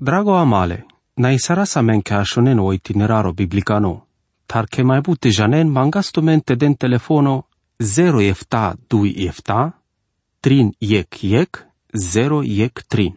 Drago amale, na isara sa men ka shonen o itineraro biblicano, tar ke mai bute janen mangasto mente den telefono 0 efta 2 efta, 3 yek 0 yek 3.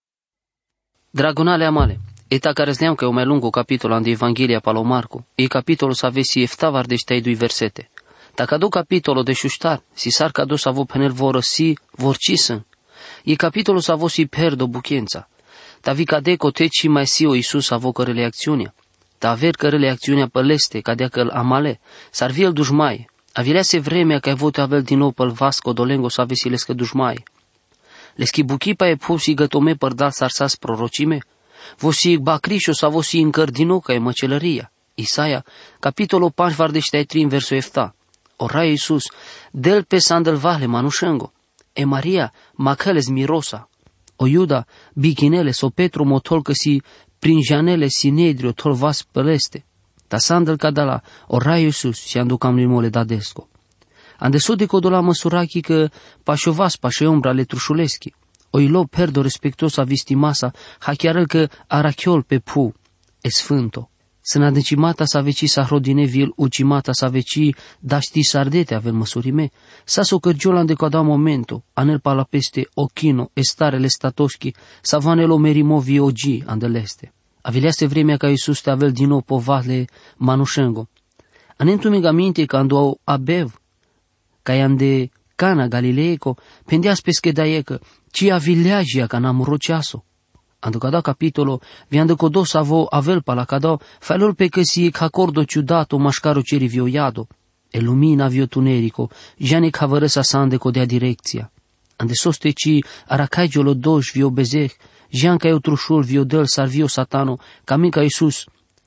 Dragonale amale, eta care zneam că eu mai lungo capitolo ande Evanghelia palo Marco, e capitolo sa vesi efta vardeștei 2 versete. Dacă adu capitolo de șuștar, si sar că adu să vo penel voră si vorcisă, e capitolo să vo si perdo buchența. Ta vi cade coteci mai si o Iisus avo că reacțiunea. Ta aver că reacțiunea păleste, cadea că amale, s-ar vi el dușmai. Avilese vremea că ai vote avel din nou păl vasco dolengo să avesilescă dușmai. Le schibuchi pa e pusi gătome părdal sarsas prorocime, vosi bacrișo să vosi încăr din nou ca e măcelăria. Isaia, capitolul 5 vardeștea 3 versul efta. Ora Iisus, del pe sandel vale manușengo. E Maria, macăles mirosa. O Iuda, bichinele, so Petru motol că si prin janele sinedrio tol vas păleste. Ta sandel cadala, ora Iisus, și anducam limole dadesco. Andeso de codola măsurachi că pașovas pașe ombra le trușuleschi. O ilo perdo respectos a vistimasa, hachiarel că arachiol pe pu, e sfânto. Să decimata sa veci sa hrodine vil, ucimata sa veci, da ști sardete avel măsurime, sa so cărgiola de coada momento, anel pala peste ochino, estarele statoschi, sa vanelo merimo viogi andeleste. Avileaste vremea ca Iisus te avel din nou povale manușengo. Anentu-mi aminte că ando abev, ca ande Cana Galileico, pendeas pesche daiecă, ci avileagia ca namuroceaso. Ando cada capitolo, viando codos avo avel pala cadao, falol pe că si accordo ciudato mascaro ceri vioiado, e lumina vio tunerico, jane cavărăsa sande codea direcția. Ande soste ci aracaigiolo doș vio bezeh, jean ca eu trușul vio del sar vio satano, ca mica Iisus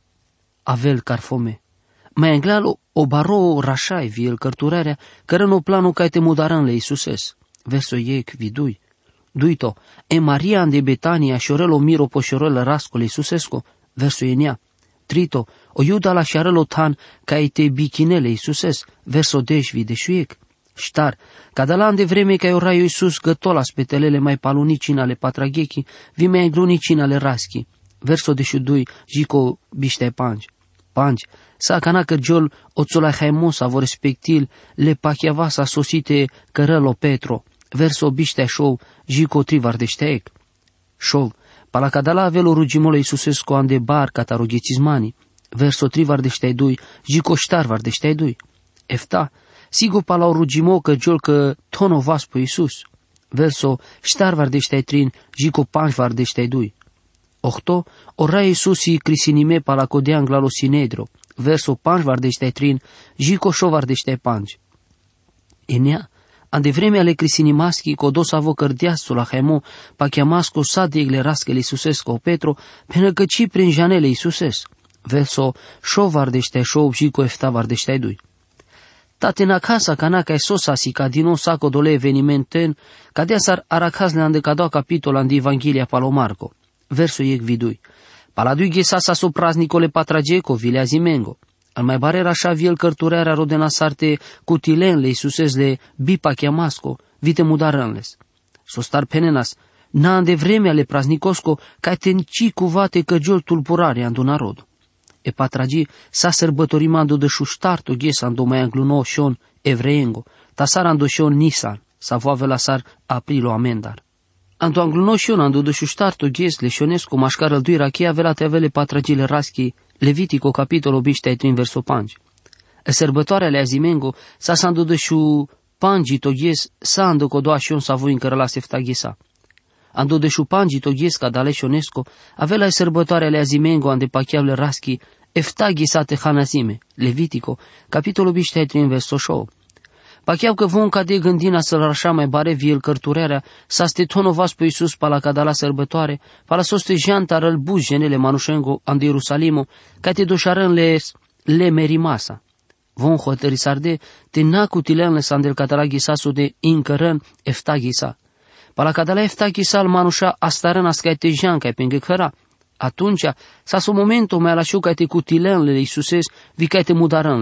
avel carfome. Mai englalo o baro rașai viel cărturarea, cără no planu ca te mudaran le Iisuses. Verso iec vidui. Duito, e Maria de Betania șorelo miro po șorelo rascole Iisusesco. Verso enia. Trito, o Iuda la șarelo tan ca te bichinele Iisuses. Verso deșvi de șuiec. Ștar, ca de la an de vreme ca ora Iisus gătola spetelele mai palunicina ale patraghechi, vi mai glunicina ale raschi. Verso de șudui, jico biște panci. Panci, sa cana cărgiol oțola haimosa vor respectil le pachiavasa sosite cărălo Petro. Verso biște șou, jico trivardeșteec. Șou, palacadala avelo rugimolo Iisusesco ande bar cataroghețizmani. Verso trivardeștei dui, jico ștar vardeștei dui. Efta, sigo pala o rugimo cărgiol că tono vaspo Iisus. Verso ștar vardeștei trin, jico panci vardeștei dui. Ochto, ora Iisusi crisinime pala codean glalo sinedro. Verso panci vardeștei trin, jico șo vardeștei panci. Enea, ande vreme ale crisinimaschi codos avo cărdeasul la haimo, pa chiamasco sa de iglerascele Iisusesco Petro, până că ci prin janele Iisuses. Verso șo vardeștei șo, jico efta vardeștei dui. Tate na casa canaca e sosa si ca din nou saco dole evenimenten, ca de asar aracas le ande cadau capitol ande Evanghelia palo Marco. Verso iec vidui. Paladui ghesasa so praznicole patrageco, vilea zimengo. Al mai barera așa viel cărturerea rodena sarte cutilenle Iisusesle bipa chiamasco, vite mudarănles. So star penenas, na ande vreme ale praznicosco, ca tenci cuvate căgiol tulpurare andu narod. E patragi sa sărbătorimando de șuștarto ghesa ando mai angluno șon evreengo, ta sar ando șon Nisan, sa voave la sar aprilo amendar. Ando anglunoșion ando de șuștarto ghes leșonesco mașcarăl dui rachea velate avele patragile raschi Levitico capitolo biștea trin verso panci. E sărbătoarea le azimengo sa sando de șu pangito ghes sa ando codoașion sa voi încărăla sefta ghesa. Ando de șu pangito ghes ca dale șonesco avela e sărbătoarea le azimengo ande pachiavle raschi efta ghesate hanazime. Levitico capitolo biștea trin verso șou. Pacheau că vom cade gândina să-l așa mai bare viel cărturerea, sa ste tonovas pe Iisus pala cadala sărbătoare, pala soste janta rălbuz genele manușengo ande Ierusalimo, ca te doșarăn le merimasa. Vom hotări sarde, te nacutileanle sa andel catala ghisasu de incărăn efta ghisa. Pala cadala efta ghisa al manușa astarăn ascai te jean ca pe îngăcăra. Atunci, sa so momentul mai ala șu ca te cutileanle Iisuses, vi ca te mudarânles.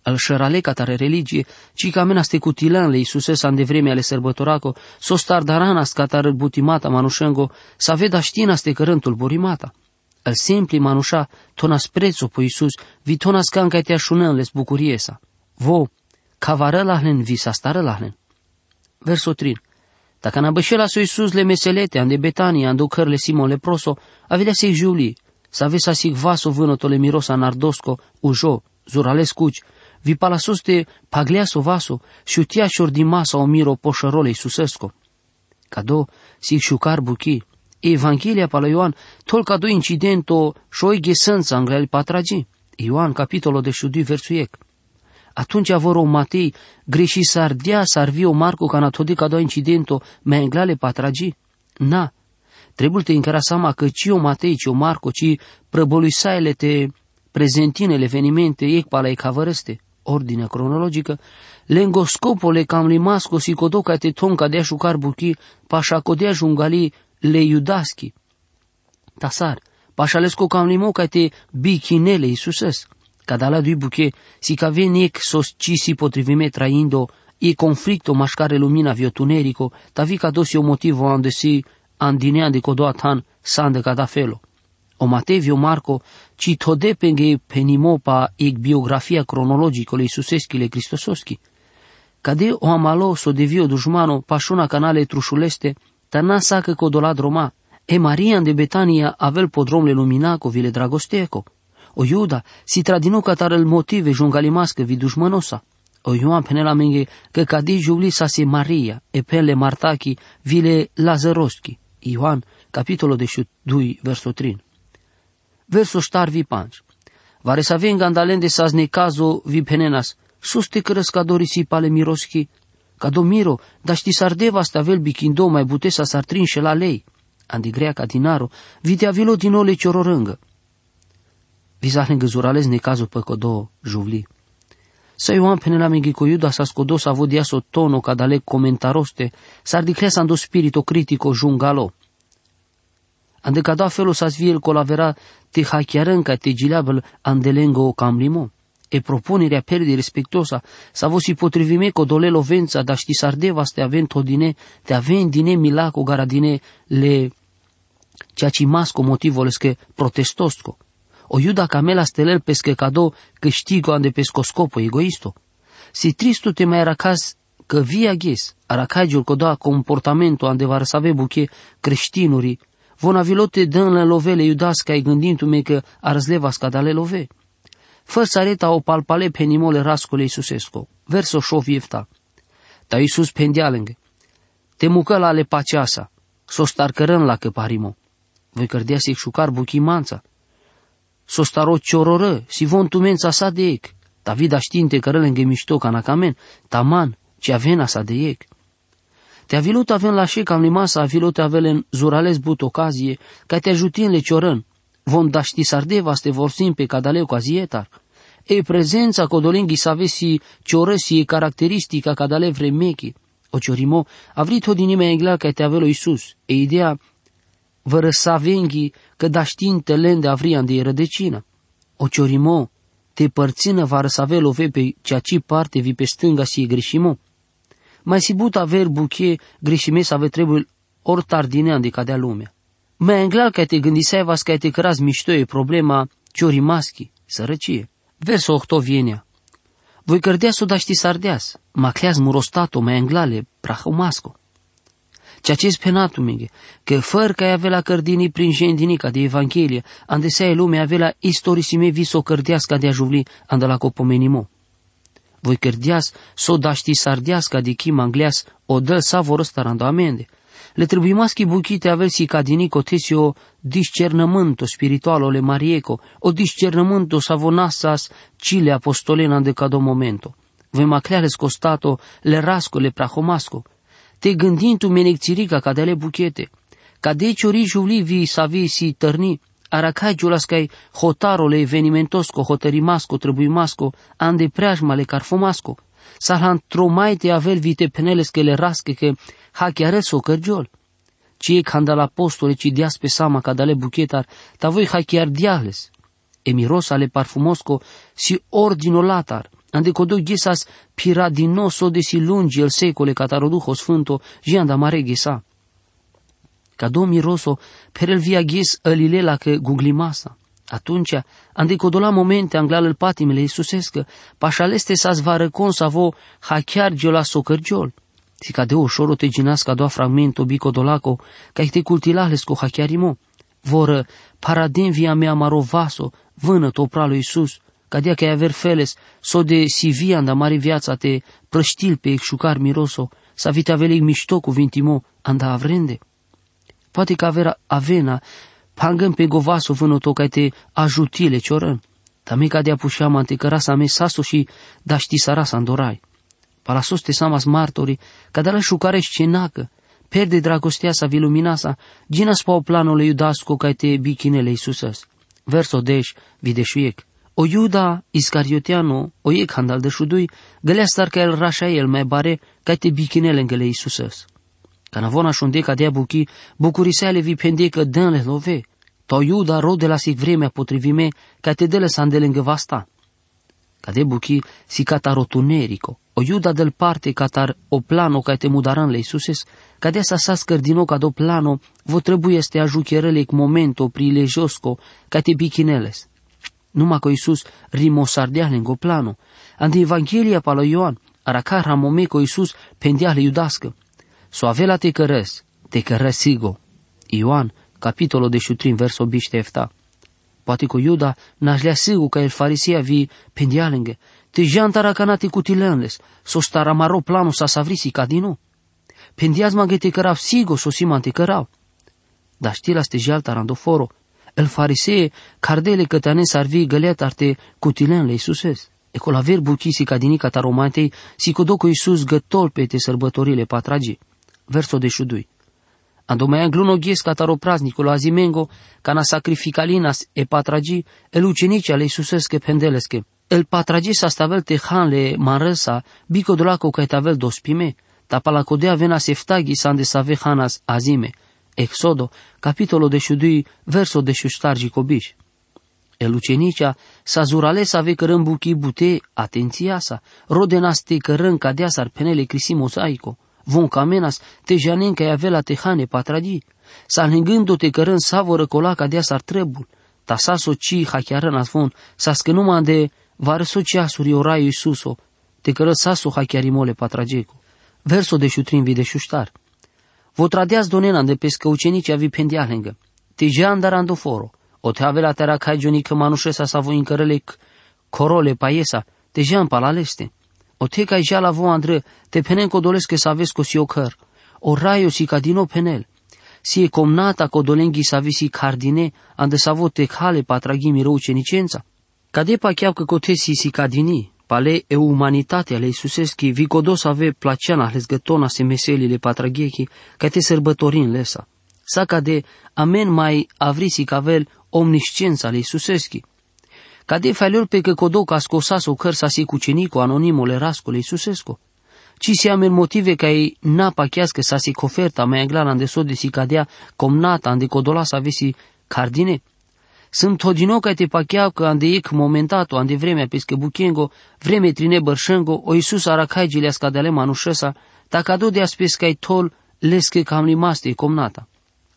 al șăraleca tare religie, ci ca mena ste cutilan le Iisuse sa de vreme ale sărbătoraco, so stardarana scatar butimata manușengo, sa veda știna ste cărântul borimata. Al simpli manușa tonas prețo po Iisus, vi tonas canca te așunăn les bucuriesa. Vo, cavară lahlen, vi sa stară lahlen. Verso 3. Dacă n-a so Iisus le meselete, ande Betania, ande cărle Simon leproso, avedea se Juli, să avea sig vaso vânătole mirosa nardosco, ujo, zurales cuci, vi palasuste pagleaso vaso, și utia șordimasa o miro poșărole Iisusesco. Cado, sig șucar buchi, Evanghelia pala Ioan, tol cado incidento șoi ghesânța angleli patragi. Ioan, capitolul de șudui versuiec. Atunci avoro Matei, greși sardia, sarvio Marco, ca natodi cado incidento, me anglale patragi. Na, trebuie te încara seama că cio Matei, cio Marco, ci prăboluisaile te prezentinele evenimente, ec pala e cavărăste, ordinea cronologică, lengoscopole cam limasco si codoca te tonca dea șucar buchi, pașa codea jungali le iudaschi. Tasar, pașa lesco cam limoca te bichinele Iisuses, cadala dui buche, si ca veniec sos ci si potrivime traindo, e conflicto mașcare lumina viotunerico, tavi ca dosi o motivo ande si andinea de codoatan sande cada felo. O Matevio Marco, ci tode penghe penimopa ec biografia cronologico le Iisuseschile Cristososchi. Cade o amalo so devio dușmano pașuna canale trușuleste, tana sacă codolat Roma, e Maria de Betania avel podromle luminaco vile dragosteco. O Iuda si tradino catarel motive jungalimască vi dușmănosa. O Ioan penela menge că cadi Juli sa se Maria, e pele Martachi vile Lazaroschi. Ioan, capitolul de 2, verso 3. Verso star vi panci. Vare să venga andalende sas necazo vi penenas, sus te cărăscadori si pale miroschi. Cado miro, dar ști sardeva sta vel bichindo mai bute sa sartrin și la lei. Andi grea ca dinaro, vite avilo din ole ciororângă. Vizahlen găzurales necazo pe codo Juli. Să Ioan penela mengi co Iuda sa scodo sa vodiaso tono cadale comentaroste, s-ar diclesa ando spirito critico jungalo. Ande cada felo sa sviel colavera te hacchiarânca te gileabel andelengo cam limo. E propunerea perde respectosa sa vosi potrivime codole lovența da ști sardeva ste avent odine, te avent dine milaco garadine le ceaci masco motivolesche protestosco. O Iuda camela stelel pesche cado câștigo ande pescoscopo egoisto. Si tristu te mai aracas că via ghes, aracagiul coda comportamento ande var să ave buche creștinuri, von avilote dânle lovele iudasca ai gândindu-me că arzleva scadale love. Fă să areta o palpale penimole rascole Iisusesco. Verso șov iefta. Ta Iisus pendealenghe. Te mucă la le paceasa, s-o starcărân la căparimo. Voi cărdea să-i șucar buchimanța. S-o staro ciororă, si von tumența sa de ec. Ta vida știnte cărălenghe mișto ca nacamen, taman, ce avena sa de ec. Te avilut avem la șec am limasa, avilut avelen zurales but ocazie, ca te ajutin le ciorăn. Vom da ști sardeva ste vorsim pe cadaleu ca zietar. E prezența codolenghi să avesi ciorăsi e caracteristica cadale vremechi. O ciorimo, avrit o dinime englea ca te avelo Iisus. E ideea vără să venghi că da știnte lende avrian de rădăcină. O ciorimo, te părțină vară să avelo ve pe ceaci parte vi pe stânga si e greșimo. Mai si but aver buche greșime să ave trebuie ori tardinean de cadea lumea. Mai englea ca te gândisai vas ca te căraz mișto e problema ciorimaschi, sărăcie. Verso octovienea. Voi cărdea s-o da ști sardeas, macleaz murostato mai englale, prahumasco. Ceea ce spenatu mege, că fără că ai avea la cărdinii prin jendinica de Evanghelie, andesea lumea avea la istorisime viso cărdeasca de ajuvli, andă la copomenimo. Voi cărdeas s-o da ști sardeasca de chim angleas, o dă sa vor ăsta amende. Le trebuie maschi buchite aversi ca dinico tesi o discernământo spiritualo le marieco, o discernământo savonasas cile apostolena de cado momento. Voi macleale scostato le rasco le prahomasco, te gândindu menecțirica ca de ale buchete, ca de ciori julivi savi si tărni, aracai giulascai hotarole evenimentosco, hotărimasco, trebuimasco, ande preajmale carfomasco, salhan tromaite avel vite penelesche le rasche che hachiareso cărgiol. Cie candal apostole ci dias pe sama ca dale buchetar, ta voi hachiar diahles. E miros ale parfumosco si ordino latar, ande kodo gisas pira din nou so desi lungi el secole catarodujo sfânto jianda mare gisa. Cado miroso per el via gis alilela che guglimasa. Atunci, ande codola momente anglal el patimele Iisusescă, pașaleste sa zvarăcon sa vo hachiar giola socărgiol. Si cadeo ușor te ginasca doa fragmento bicodolaco, ca te cultilales co hachiarimo. Voră paradin via mea marovaso, vână topra lui Iisus, cadea că aver feles, so de si via anda mare viața te prăștil pe exucar miroso, sa vite avelic mișto cuvintimo, anda avrende. Poate că avena, pangăm pe govaso vânăto ca te ajutile ciorăn. Tame cadea pușeama ante cărasa me saso și da ști sarasa andorai. Palasos te samas martori, cadala șucare scenacă, perde dragostea sa viluminasa, ginas pa o planole iudasco ca te bichinele Iisusas. Verso 10, videșuiec. O Iuda Iscarioteano, o iec handal de șudui, gălea star ca el rașa el mai bare, ca te bichinele îngele Iisusas. Canavona șunde ca dea buchi, bucuriseale vi pendecă dânle love. To Iuda rode la sic vremea potrivime, ca te dele sandele îngă vasta. Ca de buchi si catarotunerico. O Iuda del parte catar o plano ca te mudaran le Iisuses, ca de sa sascăr din o ca do plano, vo trebuie este ajucherele momento prilejosco ca te bichineles. Numai că Iisus rimosardeale în plano. Ande Evanghelia pa lui Ioan, aracar ramomeco Iisus pendeale iudască. So avela te cărăs sigo. Ioan, capitolul 13, verso 17. Poate că Iuda n-așlea sigur că el fariseia vi pendialenghe, te jantara canate cutilănles, so stara maro planu sa savrisi ca din nou. Pendiaz maghe te cărau sigo, so siman te cărau. Dar știi la ste jalta randoforo, el farisee cardele că te-ane sarvi găleat arte cutilănle Iisuses. E col aver buchisi ca dinica ta romantei, si codoco Iisus gătol pe te sărbătorile patragi. Verso de șudui. Ando mai angluno ghies cataro praznicul azimengo, cana sacrificalinas e patragi, el ucenici ale Iisusesche pendelesche. El patragi sa stavel te hanle manresa, bico dolaco ca tavel dospime, tapala codea vena seftagi sande save hanas azime. Exodo, capitolo de șudui, verso de șustargi cobiș. El ucenicea sa zurale sa ve cărân buchi bute, atenția sa, rodenas te cărân cadea sar penele crisi mozaico. Von camenas te janen ca avea te hane patragi, sa lângându te cărân savoră colaca dea sar trebul, ta sa soci hachiarăn asvon, sa scănuma de vară sociasuri oraiu Iisuso, te cără saso hachiarimole patrageco. Verso de șutrin vide șuștar. Vo tradeaz donena de pescă ucenicii vi pendialengă, te jandar andoforo, o te avea tera cai jonică manușesa sa voi încărălec corole paiesa, te jan palaleste. O te ca jala vo andră, te penen codolesc că s-aveți cosi o căr, o raio si ca dino penel, si e comnata codolenghi s-avesi cardine, ande s-avo te cale patraghi miro ucenicența. Ca de pa chiau că cotesi si cadini, pale e umanitatea le Iisuseschi, vi codos ave placeana lesgătona se meselile patraghechi, ca te sărbătorin lesa. Sa ca de amen mai avrisi cavel omniscența le Iisuseschi. Ca de falior pe că codoc a scosas o căr sa si cucenico anonimole rascole Iisusesco. Ci si amen motive ca ei n-a chiască sa si coferta mai anglana ande so de si cadea comnata ande codola sa avesi cardine. Sunt hodino ca te pacheau că ande ec momentato ande vremea pescă buchengo, vreme trine bărșengo, o Iisus aracai gilea scadele manușesa, ta cado de aspes ca tol lescă cam limaste comnata.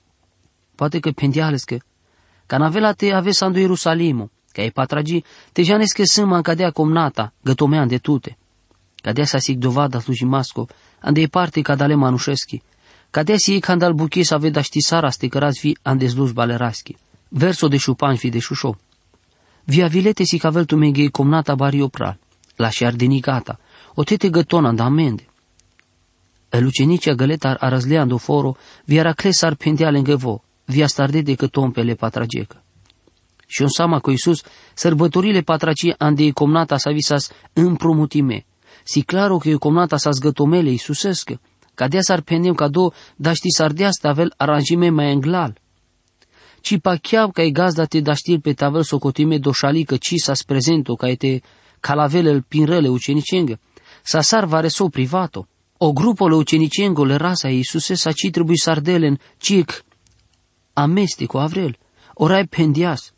Poate că pendialescă, ca n-avela te aves ando Ierusalimo, ca e patragi, te janescă sâma în cadea comnata, gătomea ande tute. Cadea sa sic dovada slujimasco, ande e parte cadale manușeschi, cadea si e candal buche să avea știsara ste cărați fi ande slujba leraschi. Verso de șupan fi de șușo. Via vilete si cavel tu meghe comnata bari opral, la și ardenicata, o tete gătona da amende. El ucenicea găleta ar răzlea andoforo, via racles ar pendea lângă vo, via starde de cătompele patragecă. Și on sama că Iisus sărbătorile patraci ande e comnata sa visas împrumutime, si claro că e comnata sa zgătomele Iisusescă, ca dea s-ar pendem ca do, da ști s-ar dea stavel aranjime mai englal. Ci pa chiar ca e gazda te da știl pe tavel socotime doșalică ci sa-s prezento ca e te calavele pinrele ucenicengă, sa sar vareso privato. O grupole ucenicengo le rasa Iisuse sa ci trebuie sardelen cic amesteco avrel, orai pendias,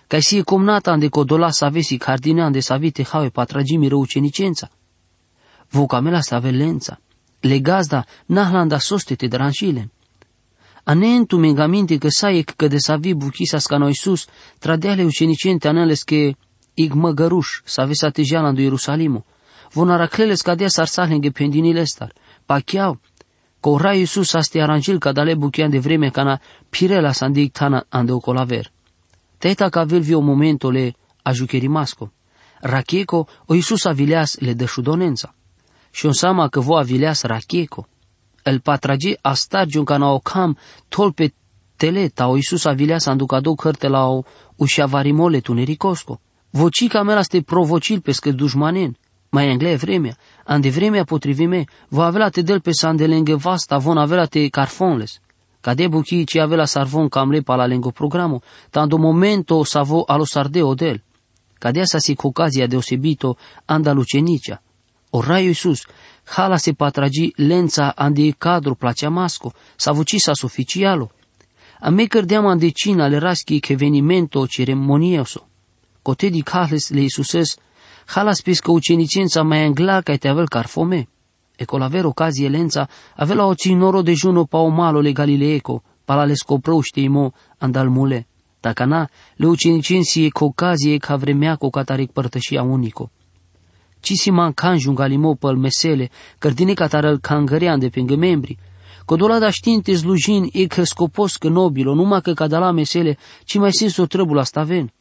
Kaj si je komnata ande kodola savesi kardine ande savite haue patragimi răucenicența. Vocamela savelența. Le gazda nahlanda sostete dranjilen. Anentu mengaminte că saiec că de savi buchisa ca noi sus, tradeale ucenicente anăles că ig măgăruș savesa tejeala do Ierusalimu. Von aracleles cadea sarsahlen pendinile star. Pacheau, că ora Iisus aste aranjil ca dale buchean de vreme cana pirela sandictana ande ocolaver. Teta ca velvi o momentole a jucherimasco. Racheco o Iisus avileas le dășudonența. Și on sama că vo avileas racheco. El patrage astargiun ca na o cam tolpe teleta o Iisus avileas anducadou cărte la o ușavarimole tunericosco. Vocica mea este provocil pe scăl dușmanen. Mai englea vremea, ande vremea potrivime, va avea te del pe sande lângă vasta, von avea te carfonles. Ca de buchii ce avea sarvon cam lepa la lângă programul, tando momento savo alo sardeo del. Ca de asta si ocazia deosebito andalucenicea. O raio Iisus, hala se patragi lența ande cadru placea masco, sa vocisa suficialo. A me cărdeam ande cina le raschi evenimento ceremonioso. Cote di cales le Iisuses, hala spis că ucenicența mai angla ca te avel carfome. E col aver ocazie lența, avea o cinoro de juno pa o malo le Galileeco, pa la le scoprăuște imo andal mule. Dacă na, le ucenicenții e cu ocazie ca vremea cu cataric părtășia unico. Ci si mancanjun galimo păl mesele, cărdine catarăl cangărean de pengă membri. Codolada știinte slujin e că scopos că nobilo, numai că cadala mesele, ci mai sins o trăbul asta ven.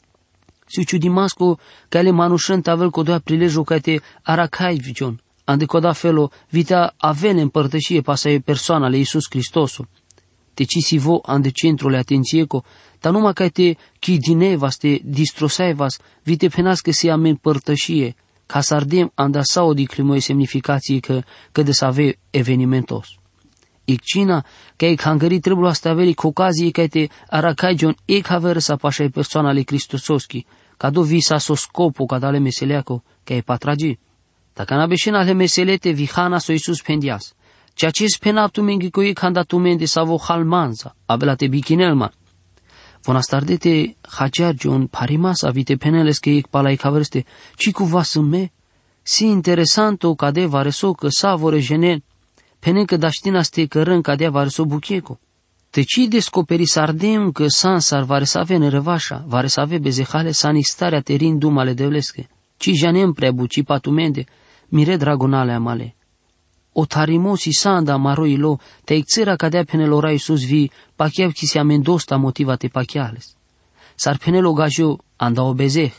Si ciudimasco ca le manușânt avel codoa prilejo ca te aracai vicion, ande coda felo vita avene împărtășie pasaie persoana le Iisus Hristosul. Te ci si vo ande centrul atențieco, ta numai ca te chidinevas, te distrosaevas, vite penască se amen părtășie, ca să ardem andasao di climoie semnificații că de să ave evenimentos. Icina, ca e hangări trebuie asta averi cu ocazie ca te aracai John e ca veră să pașai persoana le Cristososchi, ca do visa so scopo ca dale meseleaco, ca e patragi. Dacă n-abeșen ale meselete vihana so Iisus pendias, ceea ce spenaptu mengicoi candatu mende savo halmanza, abela te bichinelman. Von astardete hajar John parimas avite peneles că e pala e ca verste, ci cuva me, si interesanto ca de vareso că savore jenen, penen că daștina ste cărân ca de vareso bucheco. Te ci descoperi sardem că sansar varesave nerevașa, varesave bezehale sanistarea terin dumale devlesche, ci janem prebu, ci patumende, mire dragonale amale. O tarimosi sanda maroilo, te ixera cadea penelora Iisus vi, pacheau chi se amendosta motivate pacheales. Sar penelo gajo anda obezeh.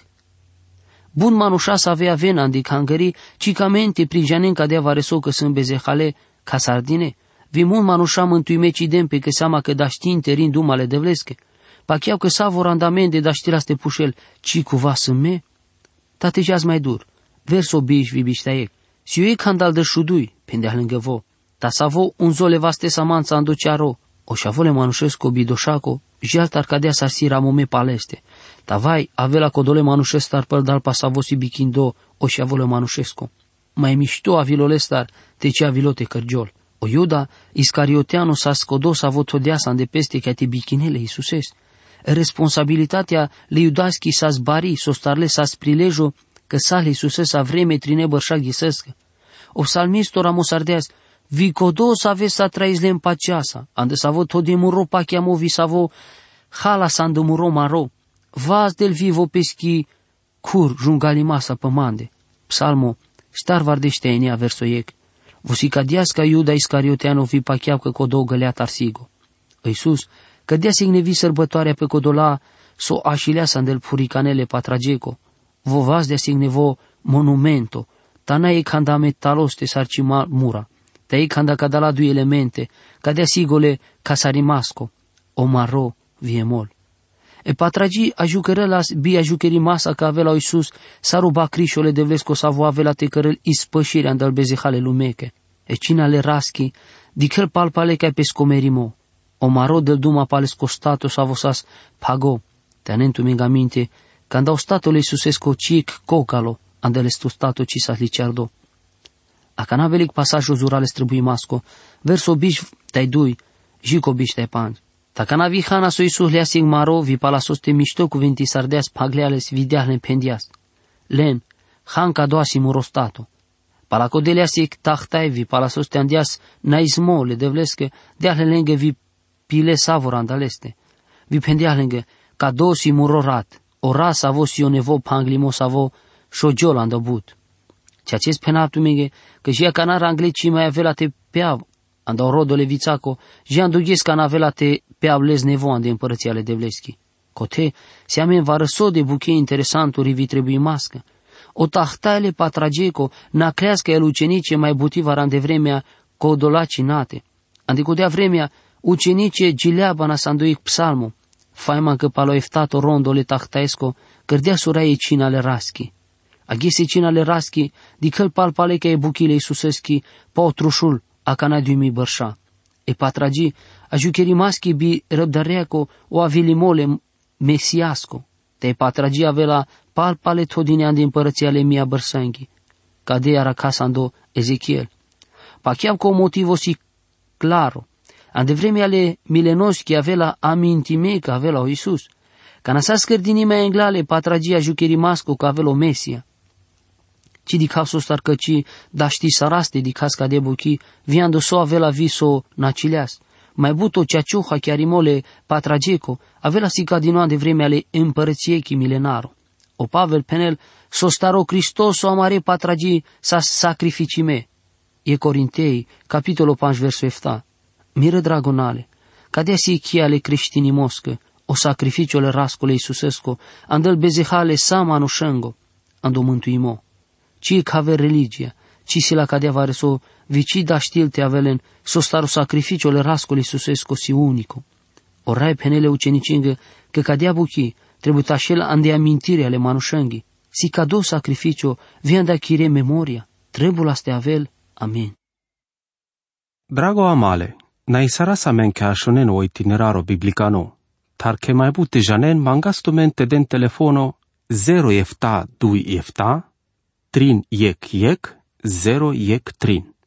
Bun manușa să avea vena andi cangări, ci camente prijanen cadea vareso că sunt bezehale, ca sardine, vi mun manușa mântuime cidem pe că seama că daștin terin dumale devlesche, pacheau că savor andamende daștiraste pușel, ci cuva sunt me? Tate jaz mai dur, verso biș vi biștaec. Si eu e candal de șudui, pendea lângă vo, ta sa vo un zole vaste samanța andocearo, o șavole manușesco bidoșaco, jalt arcadea sarsira mome paleste, ta vai avea codole manușest ar părdal pasavosi bichindo, o șavole manușesco. Mai mișto avilolestar, te ce avilote cărgiol. O Iuda, Iscarioteanu s-a scodos avotodeasa de peste ca te bichinele Iisuses. Responsabilitatea le Iudaschi s-a zbari, s-o s-a sprilejo, că sale Iisuses a vreme trine bărșa ghisescă. O salmistor amosardeas, vi codos aveți să trăiți în paceasa, ande să vă tot de muro pacheamo vi să vă hala să îndemuro maro, vas del vivo peschi cur jungalimasa pămande. Psalmo, star vardește enea versoiec. Vusica diasca Iuda Iscarioteanu vi pacheau că codou gălea tarsigo. Iisus, că dea signevi sărbătoarea pe codola so așileasa îndel puricanele patrageco. Vo vas de signevo monumento, tana e canda metalos te sarcima mura, ta e canda cadala dui elemente, cadea sigole casarimasco, o maro viemol. E patragi ajucărelas bi ajucări masa că avea la Iisus, s-a ruba crișole de vlesco să vo avea la te cărăl ispășirea îndal bezehale lumeche, e cina le raschi, dicăl palpale ca pe scomerimo, o maro del duma pales costato să vo sas pago, te anentu mingaminte, când au statul Iisusesco cic cocalo, andele stu stato ci sa liciardo. A canavelic pasajul zurale străbui masco, verso biș tai dui, jico biș tai pan. Takana vi hana so Isus liasing maro vi palasoste misto cuventi sardeas pagleales videahlen pendias. Len, hanka doasi murostato. Palacodeliasik tahtai vi palasoste andias naismo le devleske deahle lenge vi pile savor andaleste. Vi pendiahlenge ca dosi murorat, ora savo si o nevo panglimo savo șogiol andobut. Ceea ce spenatu menge că jia canar anglici mai avea te peav, andau rodole vițaco, jia andughes can avea te peav les nevo ande împărăția ale devleschi. Cote, se amen va răso de buchei interesanturi vi trebuie mască. O tahtaile patrageco na crească el ucenice mai butiva ran de vremea codolaci nate. Andicudea vremea ucenice gileaba na sanduic psalmo. Faima că palo eftato rondole tahtaesco cărdea suraie cina le raschi. Aghese cina le raschi dicăl palpale că e buchile Iisuseschi pa otrușul a canadiumi bărșa. E patragi a jucheri maschi bi răbdareaco o avilimole mesiasco. Te patragi avea palpale todinean din împărățiale mia bărsanghi. Cade ara casando Ezechiel. Pachiam cu motivo si claro. Ande vreme ale milenoschi avea amintime că avea o Iisus. Canasa scărdinime englale patragia jucheri masco că avea o Mesia. Ci di caso starcăci da ști saraste di casca de buchi viando so avea viso nacileas. Mai buto ceaciuha chiarimole patrageco avea sica din de vreme ale împărățiechi milenaro. O Pavel penel so staro Cristoso amare patragi sa sacrificime. E Corintei, capitolul 5, versul 7. Mire dragonale, cadea si chia ale creștinii moscă, o sacrificiole rascole Iisusesco, andăl bezehale sama anușengo, ando mântuimo. Ci cave religia, ci si la cadea vare so vici da știlte avelen, so staro sacrificiole rascole Iisusesco si unico. Orai penele ucenicingă, că cadea buchi, trebuie tașel ande amintire ale manușenghi, si cado sacrificio, vien da chire memoria, trebuie aste avel, amin. Drago amale, na isarasa menkeašonen o itineraro biblicano, tar ke mai bute janen mangastumente den telefono 0 efta 2 efta, 3 yek 0 yek 3.